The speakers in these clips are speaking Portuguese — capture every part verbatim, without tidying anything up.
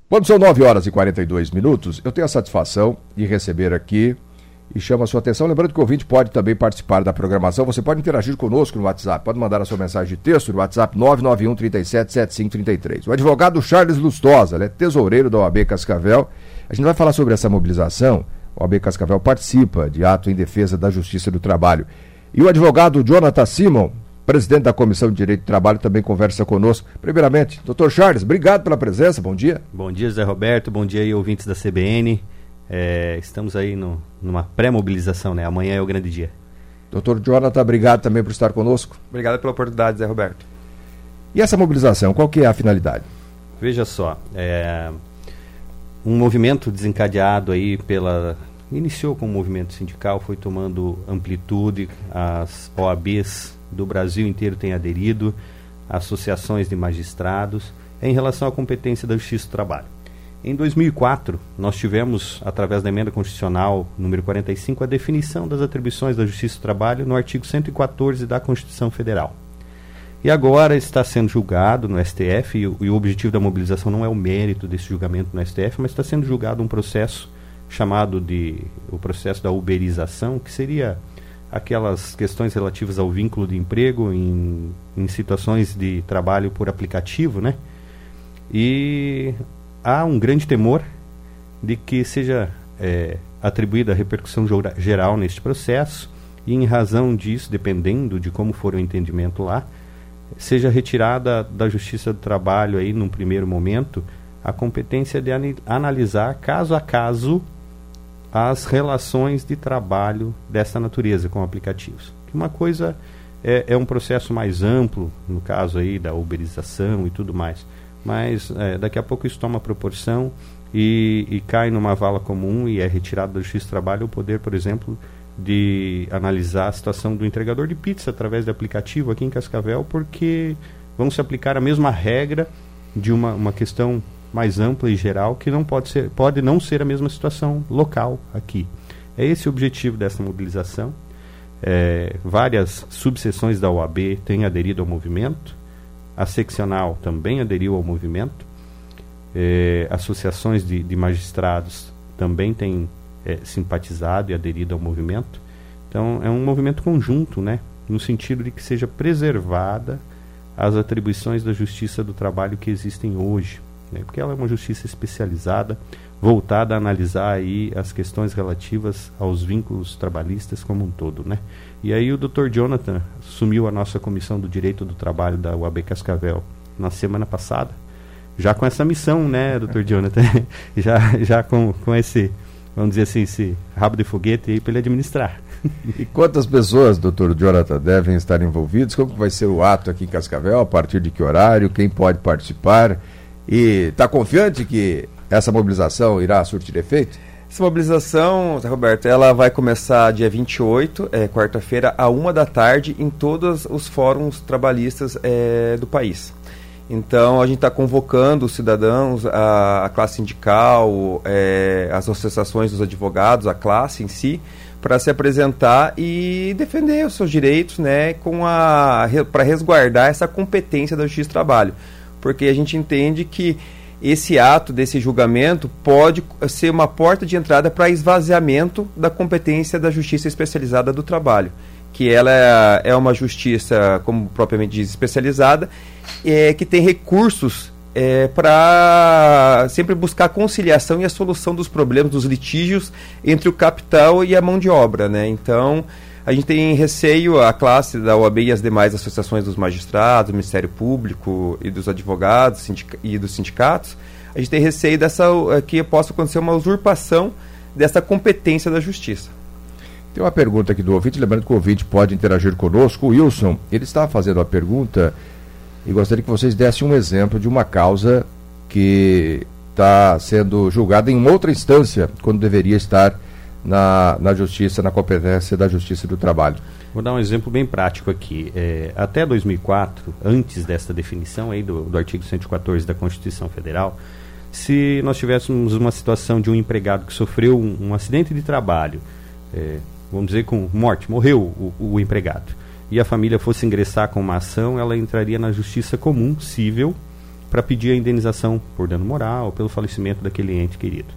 Quando são nove horas e quarenta e dois minutos, eu tenho a satisfação de receber aqui e chamo a sua atenção. Lembrando que o ouvinte pode também participar da programação. Você pode interagir conosco no WhatsApp. Pode mandar a sua mensagem de texto no WhatsApp nove nove um, trinta e sete, setenta e cinco trinta e três. O advogado Charles Lustosa, ele é tesoureiro da O A B Cascavel. A gente vai falar sobre essa mobilização. A O A B Cascavel participa de ato em defesa da Justiça do Trabalho. E o advogado Jonathan Simon, presidente da Comissão de Direito do Trabalho, também conversa conosco. Primeiramente, doutor Charles, obrigado pela presença, bom dia. Bom dia, Zé Roberto, bom dia aí, ouvintes da C B N. É, estamos aí no, numa pré-mobilização, né? Amanhã é o grande dia. doutor Jonathan, obrigado também por estar conosco. Obrigado pela oportunidade, Zé Roberto. E essa mobilização, qual que é a finalidade? Veja só, é, um movimento desencadeado aí pela... Iniciou com um movimento sindical, foi tomando amplitude, as O A Bs do Brasil inteiro têm aderido, associações de magistrados, em relação à competência da Justiça do Trabalho. Em dois mil e quatro, nós tivemos, através da emenda constitucional número quarenta e cinco, a definição das atribuições da Justiça do Trabalho no artigo cento e quatorze da Constituição Federal. E agora está sendo julgado no S T F, e o, e o objetivo da mobilização não é o mérito desse julgamento no S T F, mas está sendo julgado um processo chamado de o processo da uberização, que seria aquelas questões relativas ao vínculo de emprego em, em situações de trabalho por aplicativo, né? E há um grande temor de que seja é, atribuída a repercussão geral neste processo e, em razão disso, dependendo de como for o entendimento lá, seja retirada da Justiça do Trabalho aí, num primeiro momento, a competência de analisar caso a caso as relações de trabalho dessa natureza com aplicativos. Uma coisa é, é um processo mais amplo, no caso aí da uberização e tudo mais, mas é, daqui a pouco isso toma proporção e, e cai numa vala comum e é retirado da Justiça do Trabalho o poder, por exemplo, de analisar a situação do entregador de pizza através de aplicativo aqui em Cascavel, porque vão se aplicar a mesma regra de uma, uma questão mais ampla e geral, que não pode ser, pode não ser a mesma situação local aqui. É esse o objetivo dessa mobilização. É, várias subseções da O A B têm aderido ao movimento, a seccional também aderiu ao movimento, é, associações de, de magistrados também têm é, simpatizado e aderido ao movimento. Então é um movimento conjunto, né, no sentido de que seja preservada as atribuições da Justiça do Trabalho que existem hoje, né, porque ela é uma justiça especializada, voltada a analisar aí as questões relativas aos vínculos trabalhistas como um todo, né? E aí o doutor Jonathan assumiu a nossa Comissão do Direito do Trabalho da O A B Cascavel na semana passada, já com essa missão, né, doutor Jonathan? já já com, com esse, vamos dizer assim, esse rabo de foguete aí para ele administrar. E quantas pessoas, doutor Jonathan, devem estar envolvidas? Como vai ser o ato aqui em Cascavel? A partir de que horário? Quem pode participar? E está confiante que essa mobilização irá surtir efeito? Essa mobilização, Zé Roberto, ela vai começar dia vinte e oito, é, quarta-feira, à uma da tarde, em todos os fóruns trabalhistas é, do país. Então, a gente está convocando os cidadãos, a, a classe sindical, é, as associações dos advogados, a classe em si, para se apresentar e defender os seus direitos, né, com a, para resguardar essa competência da Justiça do Trabalho. Porque a gente entende que esse ato desse julgamento pode ser uma porta de entrada para esvaziamento da competência da Justiça Especializada do Trabalho, que ela é, é uma justiça, como propriamente diz, especializada, é, que tem recursos é, para sempre buscar a conciliação e a solução dos problemas, dos litígios entre o capital e a mão de obra, né? Então, a gente tem receio, a classe da O A B e as demais associações dos magistrados, do Ministério Público e dos advogados sindica- e dos sindicatos, a gente tem receio dessa, que possa acontecer uma usurpação dessa competência da Justiça. Tem uma pergunta aqui do ouvinte, lembrando que o ouvinte pode interagir conosco. O Wilson, ele estava fazendo a pergunta e gostaria que vocês dessem um exemplo de uma causa que está sendo julgada em outra instância, quando deveria estar Na, na justiça, na competência da Justiça do Trabalho. Vou dar um exemplo bem prático aqui. É, até dois mil e quatro, antes dessa definição aí do, do artigo cento e quatorze da Constituição Federal, se nós tivéssemos uma situação de um empregado que sofreu um, um acidente de trabalho, é, vamos dizer com morte, morreu o, o empregado, e a família fosse ingressar com uma ação, ela entraria na Justiça Comum Civil, para pedir a indenização por dano moral, pelo falecimento daquele ente querido.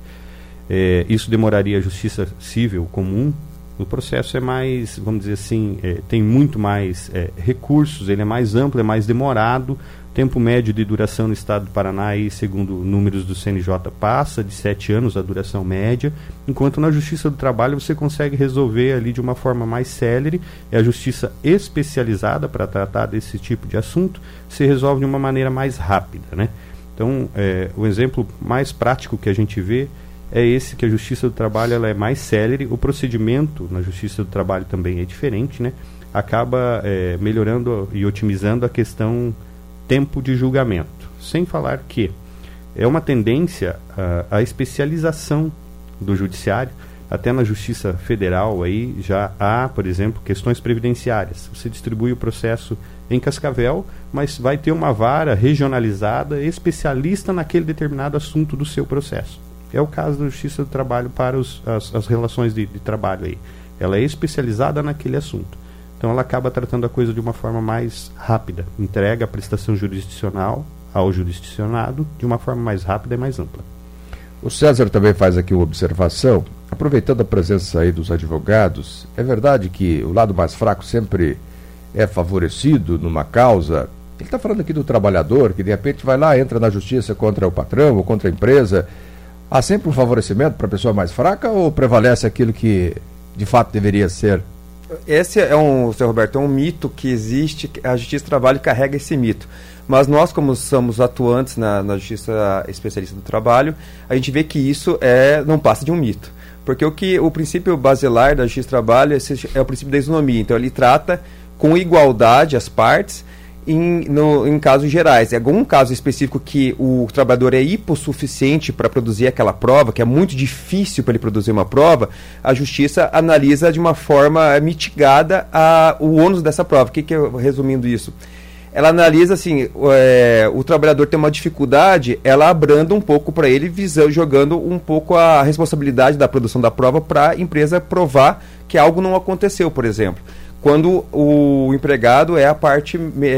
É, isso demoraria a justiça civil comum. O processo é mais, vamos dizer assim, é, tem muito mais é, recursos, ele é mais amplo, é mais demorado. Tempo médio de duração no estado do Paraná, aí, segundo números do C N J, passa de sete anos a duração média, enquanto na Justiça do Trabalho você consegue resolver ali de uma forma mais célere. É a justiça especializada para tratar desse tipo de assunto, se resolve de uma maneira mais rápida, né? Então, é, o exemplo mais prático que a gente vê é esse, que a Justiça do Trabalho ela é mais célere, o procedimento na Justiça do Trabalho também é diferente, né? Acaba é, melhorando e otimizando a questão tempo de julgamento. Sem falar que é uma tendência a, a especialização do judiciário, até na Justiça Federal aí já há, por exemplo, questões previdenciárias. Você distribui o processo em Cascavel, mas vai ter uma vara regionalizada especialista naquele determinado assunto do seu processo. É o caso da Justiça do Trabalho para os, as, as relações de, de trabalho aí. Ela é especializada naquele assunto. Então ela acaba tratando a coisa de uma forma mais rápida. Entrega a prestação jurisdicional ao jurisdicionado de uma forma mais rápida e mais ampla. O César também faz aqui uma observação. Aproveitando a presença aí dos advogados, é verdade que o lado mais fraco sempre é favorecido numa causa? Ele está falando aqui do trabalhador, que de repente vai lá, entra na justiça contra o patrão ou contra a empresa. Há sempre um favorecimento para a pessoa mais fraca ou prevalece aquilo que de fato deveria ser? Esse é um, senhor Roberto, é um mito que existe, a Justiça do Trabalho carrega esse mito. Mas nós, como somos atuantes na, na Justiça Especialista do Trabalho, a gente vê que isso é, não passa de um mito. Porque o, que, o princípio basilar da Justiça do Trabalho é, é o princípio da isonomia. Então ele trata com igualdade as partes, Em, no, em casos gerais. Em algum caso específico que o trabalhador é hipossuficiente para produzir aquela prova, que é muito difícil para ele produzir uma prova, a justiça analisa de uma forma mitigada a, o ônus dessa prova. O que, que é, resumindo isso? Ela analisa assim, é, o trabalhador tem uma dificuldade, ela abranda um pouco para ele, visando, jogando um pouco a responsabilidade da produção da prova para a empresa provar que algo não aconteceu, por exemplo. Quando o empregado é a parte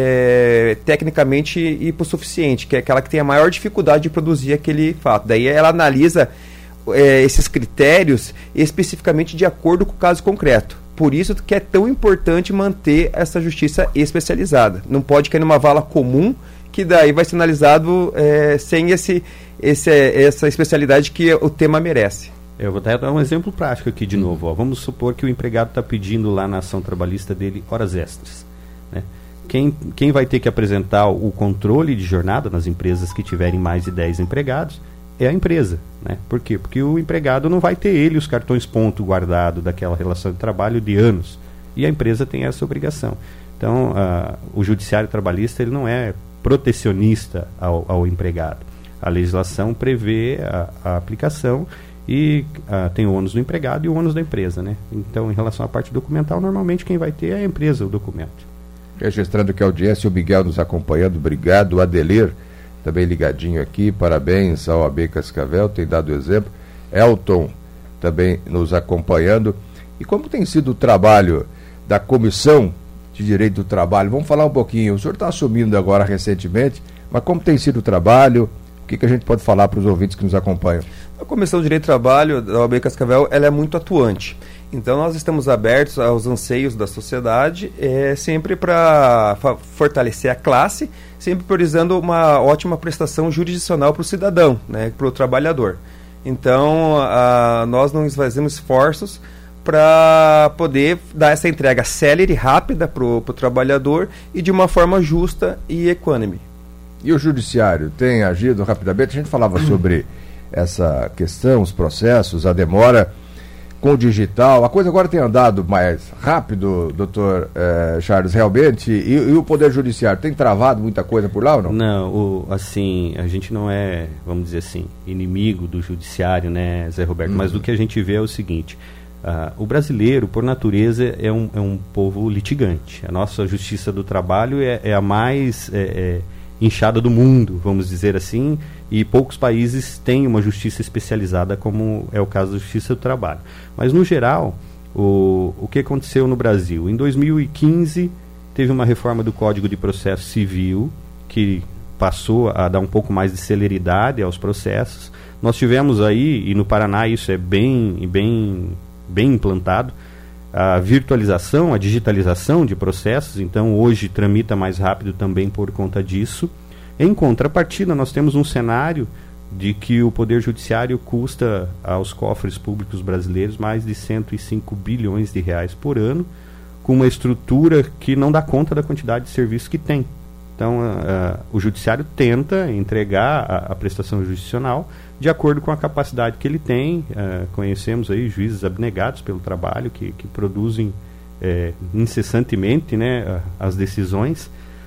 é, tecnicamente hipossuficiente, que é aquela que tem a maior dificuldade de produzir aquele fato. Daí ela analisa é, esses critérios especificamente de acordo com o caso concreto. Por isso que é tão importante manter essa justiça especializada. Não pode cair numa vala comum, que daí vai ser analisado é, sem esse, esse, essa especialidade que o tema merece. Eu vou dar um exemplo prático aqui de novo. Ó. Vamos supor que o empregado está pedindo lá na ação trabalhista dele horas extras. Né? Quem, quem vai ter que apresentar o controle de jornada nas empresas que tiverem mais de dez empregados é a empresa. Né? Por quê? Porque o empregado não vai ter ele os cartões ponto guardado daquela relação de trabalho de anos. E a empresa tem essa obrigação. Então, uh, o judiciário trabalhista ele não é protecionista ao, ao empregado. A legislação prevê a, a aplicação e uh, tem o ônus do empregado e o ônus da empresa, né? Então, em relação à parte documental, normalmente quem vai ter é a empresa, o documento. Registrando que a audiência, o Miguel nos acompanhando, obrigado. O Adelir, também ligadinho aqui, parabéns ao A B Cascavel, tem dado exemplo. Elton, também nos acompanhando. E como tem sido o trabalho da Comissão de Direito do Trabalho? Vamos falar um pouquinho, o senhor está assumindo agora recentemente, mas como tem sido o trabalho? O que, que a gente pode falar para os ouvintes que nos acompanham? A Comissão de Direito do Trabalho da O A B Cascavel ela é muito atuante. Então nós estamos abertos aos anseios da sociedade, é, sempre para fortalecer a classe, sempre priorizando uma ótima prestação jurisdicional para o cidadão, né, para o trabalhador. Então a, nós não fazemos esforços para poder dar essa entrega célere, rápida para o trabalhador e de uma forma justa e equânime. E o judiciário tem agido rapidamente? A gente falava sobre essa questão, os processos, a demora com o digital. A coisa agora tem andado mais rápido, doutor eh, Charles, realmente? E, e o Poder Judiciário tem travado muita coisa por lá ou não? Não, o, assim, a gente não é, vamos dizer assim, inimigo do Judiciário, né, Zé Roberto? Uhum. Mas o que a gente vê é o seguinte... Uh, o brasileiro, por natureza, é um, é um povo litigante. A nossa Justiça do Trabalho é, é a mais... É, é, inchada do mundo, vamos dizer assim, e poucos países têm uma justiça especializada, como é o caso da Justiça do Trabalho. Mas, no geral, o, o que aconteceu no Brasil? Em dois mil e quinze, teve uma reforma do Código de Processo Civil, que passou a dar um pouco mais de celeridade aos processos. Nós tivemos aí, e no Paraná isso é bem, bem, bem implantado, a virtualização, a digitalização de processos, então hoje tramita mais rápido também por conta disso. Em contrapartida, nós temos um cenário de que o Poder Judiciário custa aos cofres públicos brasileiros mais de cento e cinco bilhões de reais por ano, com uma estrutura que não dá conta da quantidade de serviços que tem. Então, uh, uh, o Judiciário tenta entregar a, a prestação jurisdicional de acordo com a capacidade que ele tem. Uh, conhecemos aí juízes abnegados pelo trabalho, que, que produzem eh, incessantemente, né, as decisões,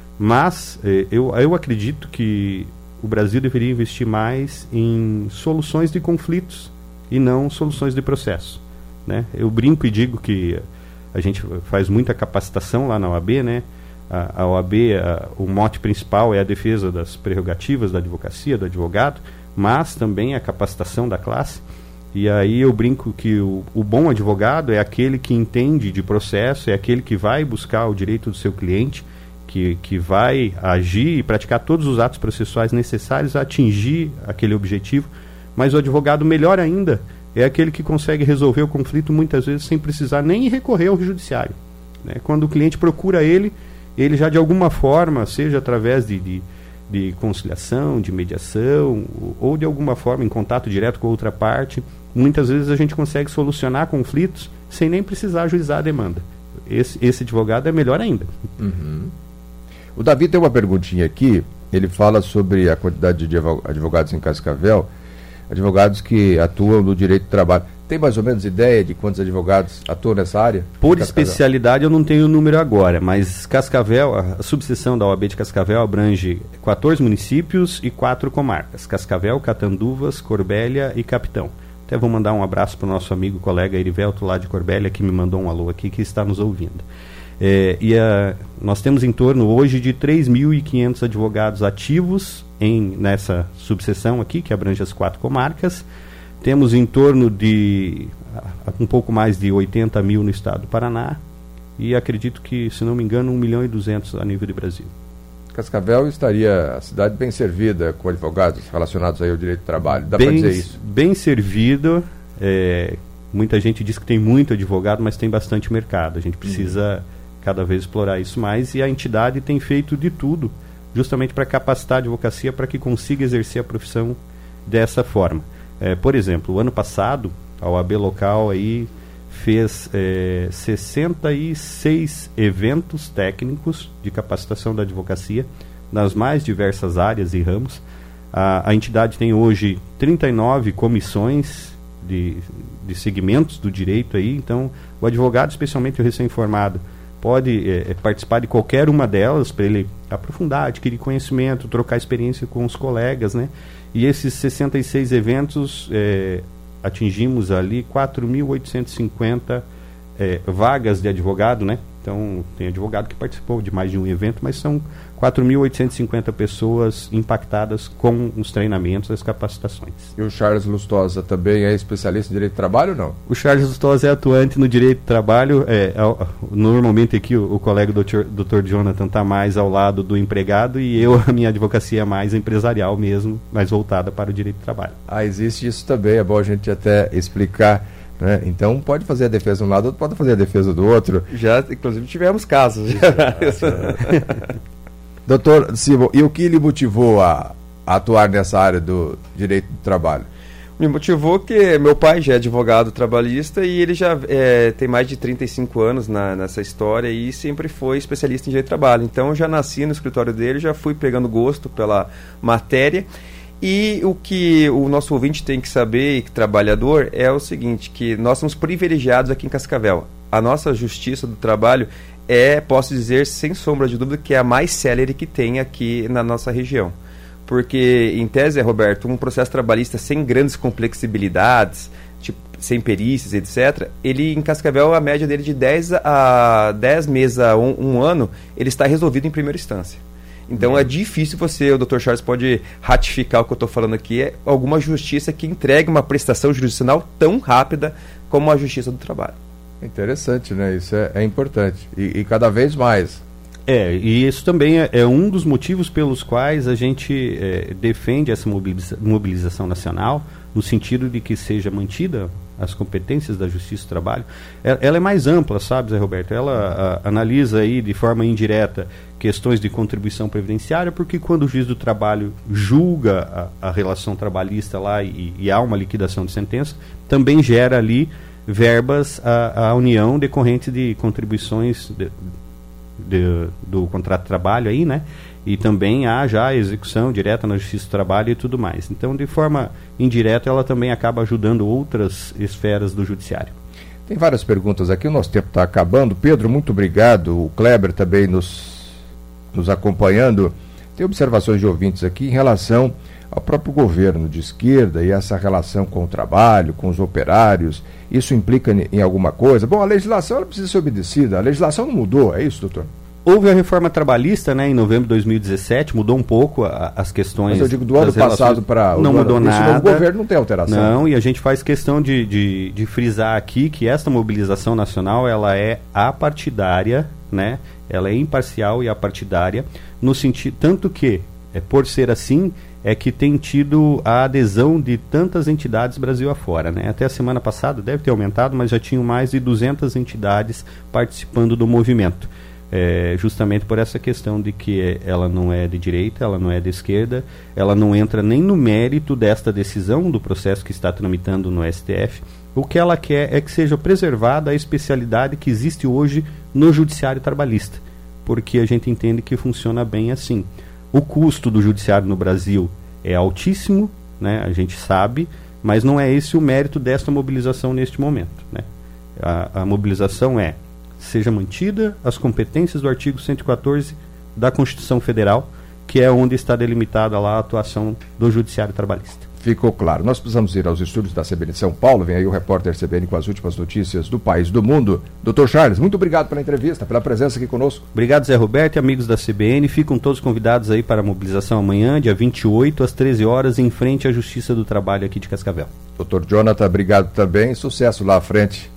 mas eh, eu, eu acredito que o Brasil deveria investir mais em soluções de conflitos e não soluções de processo, né? Eu brinco e digo que a gente faz muita capacitação lá na O A B, né? A, a O A B, a, o mote principal é a defesa das prerrogativas da advocacia, do advogado, mas também a capacitação da classe. E aí eu brinco que o, o bom advogado é aquele que entende de processo, é aquele que vai buscar o direito do seu cliente, que, que vai agir e praticar todos os atos processuais necessários a atingir aquele objetivo. Mas o advogado, melhor ainda, é aquele que consegue resolver o conflito muitas vezes sem precisar nem recorrer ao judiciário, né? Quando o cliente procura ele, ele já de alguma forma, seja através de, de, de conciliação, de mediação, ou de alguma forma em contato direto com a outra parte, muitas vezes a gente consegue solucionar conflitos sem nem precisar ajuizar a demanda. Esse, esse advogado é melhor ainda. Uhum. O Davi tem uma perguntinha aqui, ele fala sobre a quantidade de advogados em Cascavel, advogados que atuam no direito do trabalho. Tem mais ou menos ideia de quantos advogados atuam nessa área? Por especialidade eu não tenho o número agora, mas Cascavel, a subseção da O A B de Cascavel abrange quatorze municípios e quatro comarcas: Cascavel, Catanduvas, Corbélia e Capitão. Até vou mandar um abraço para o nosso amigo, colega Erivelto lá de Corbélia, que me mandou um alô aqui, que está nos ouvindo. É, e a, nós temos em torno hoje de três mil e quinhentos advogados ativos em, nessa subseção aqui, que abrange as quatro comarcas. Temos em torno de um pouco mais de oitenta mil no estado do Paraná e acredito que, se não me engano, um milhão e duzentos a nível de Brasil. Cascavel estaria a cidade bem servida com advogados relacionados aí ao direito do trabalho, dá para dizer isso? Bem servido, é, muita gente diz que tem muito advogado, mas tem bastante mercado, a gente precisa uhum. cada vez explorar isso mais, e a entidade tem feito de tudo justamente para capacitar a advocacia para que consiga exercer a profissão dessa forma. É, por exemplo, o ano passado, a O A B local aí fez é, sessenta e seis eventos técnicos de capacitação da advocacia nas mais diversas áreas e ramos. A, a entidade tem hoje trinta e nove comissões de, de segmentos do direito aí, então o advogado, especialmente o recém-formado, pode é, participar de qualquer uma delas para ele aprofundar, adquirir conhecimento, trocar experiência com os colegas, né? E esses sessenta e seis eventos, é, atingimos ali quatro mil oitocentos e cinquenta é, vagas de advogado, né? Então, tem advogado que participou de mais de um evento, mas são quatro mil oitocentos e cinquenta pessoas impactadas com os treinamentos, as capacitações. E o Charles Lustosa também é especialista em direito do trabalho ou não? O Charles Lustosa é atuante no direito do trabalho. É, é, normalmente aqui o, o colega doutor, doutor Jonathan está mais ao lado do empregado e eu, a minha advocacia é mais empresarial mesmo, mais voltada para o direito do trabalho. Ah, existe isso também, é bom a gente até explicar. Né? Então pode fazer a defesa de um lado, outro pode fazer a defesa do outro. Já, inclusive, tivemos casos. Doutor Simon, e o que lhe motivou a, a atuar nessa área do direito do trabalho? Me motivou que meu pai já é advogado trabalhista e ele já é, tem mais de trinta e cinco anos na, nessa história e sempre foi especialista em direito do trabalho. Então eu já nasci no escritório dele, já fui pegando gosto pela matéria. E o que o nosso ouvinte tem que saber, que trabalhador, é o seguinte, que nós somos privilegiados aqui em Cascavel. A nossa justiça do trabalho é, posso dizer, sem sombra de dúvida, que é a mais célere que tem aqui na nossa região. Porque, em tese, Roberto, um processo trabalhista sem grandes complexibilidades, tipo, sem perícias, etcétera, ele, em Cascavel, a média dele de dez a dez meses a um, um ano, ele está resolvido em primeira instância. Então é difícil você, o doutor Charles pode ratificar o que eu estou falando aqui, é alguma justiça que entregue uma prestação jurisdicional tão rápida como a justiça do trabalho. Interessante, né? Isso é, é importante. E, e cada vez mais. É, e isso também é, é um dos motivos pelos quais a gente é, defende essa mobiliza- mobilização nacional, no sentido de que seja mantida as competências da Justiça do Trabalho. Ela, ela é mais ampla, sabe, Zé Roberto? Ela a, analisa aí de forma indireta questões de contribuição previdenciária, porque quando o juiz do trabalho julga a, a relação trabalhista lá e, e há uma liquidação de sentença, também gera ali verbas à, à União decorrentes de contribuições de, de, do contrato de trabalho aí, né? E também há já a execução direta na Justiça do Trabalho e tudo mais. Então, de forma indireta, ela também acaba ajudando outras esferas do Judiciário. Tem várias perguntas aqui, o nosso tempo está acabando. Pedro, muito obrigado. O Kleber também nos, nos acompanhando. Tem observações de ouvintes aqui em relação ao próprio governo de esquerda e essa relação com o trabalho, com os operários. Isso implica em alguma coisa? Bom, a legislação ela precisa ser obedecida. A legislação não mudou, é isso, doutor? Houve a reforma trabalhista, né, em novembro de dois mil e dezessete, mudou um pouco a, as questões. Mas eu digo do ano passado para o não mudou ano, nada. O governo não tem alteração. Não, e a gente faz questão de, de, de frisar aqui que esta mobilização nacional ela é apartidária, né, ela é imparcial e apartidária, no sentido, tanto que, é, por ser assim, é que tem tido a adesão de tantas entidades Brasil afora, né? Até a semana passada, deve ter aumentado, mas já tinham mais de duzentas entidades participando do movimento. É, justamente por essa questão de que ela não é de direita, ela não é de esquerda, ela não entra nem no mérito desta decisão do processo que está tramitando no S T F. O que ela quer é que seja preservada a especialidade que existe hoje no judiciário trabalhista, porque a gente entende que funciona bem assim. O custo do judiciário no Brasil é altíssimo, né, a gente sabe, mas não é esse o mérito desta mobilização neste momento, né? A, a mobilização é seja mantida as competências do artigo cento e quatorze da Constituição Federal, que é onde está delimitada lá a atuação do Judiciário Trabalhista. Ficou claro. Nós precisamos ir aos estúdios da C B N de São Paulo. Vem aí o repórter C B N com as últimas notícias do país e do mundo. doutor Charles, muito obrigado pela entrevista, pela presença aqui conosco. Obrigado, Zé Roberto e amigos da C B N. Ficam todos convidados aí para a mobilização amanhã, dia vinte e oito, às treze horas, em frente à Justiça do Trabalho aqui de Cascavel. doutor Jonathan, obrigado também. Sucesso lá à frente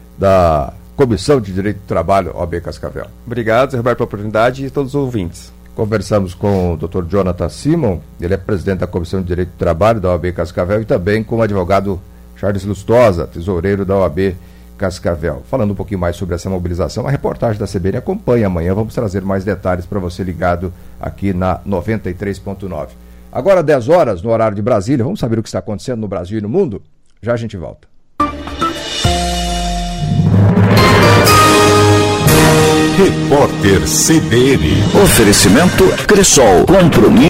da Comissão de Direito do Trabalho, O A B Cascavel. Obrigado, Zé Roberto, pela oportunidade e todos os ouvintes. Conversamos com o doutor Jonathan Simon, ele é presidente da Comissão de Direito do Trabalho da O A B Cascavel e também com o advogado Charles Lustosa, tesoureiro da O A B Cascavel. Falando um pouquinho mais sobre essa mobilização, a reportagem da C B N acompanha amanhã, vamos trazer mais detalhes para você ligado aqui na noventa e três ponto nove. Agora dez horas no horário de Brasília, vamos saber o que está acontecendo no Brasil e no mundo? Já a gente volta. Repórter C B N. Oferecimento Cressol. Compromisso.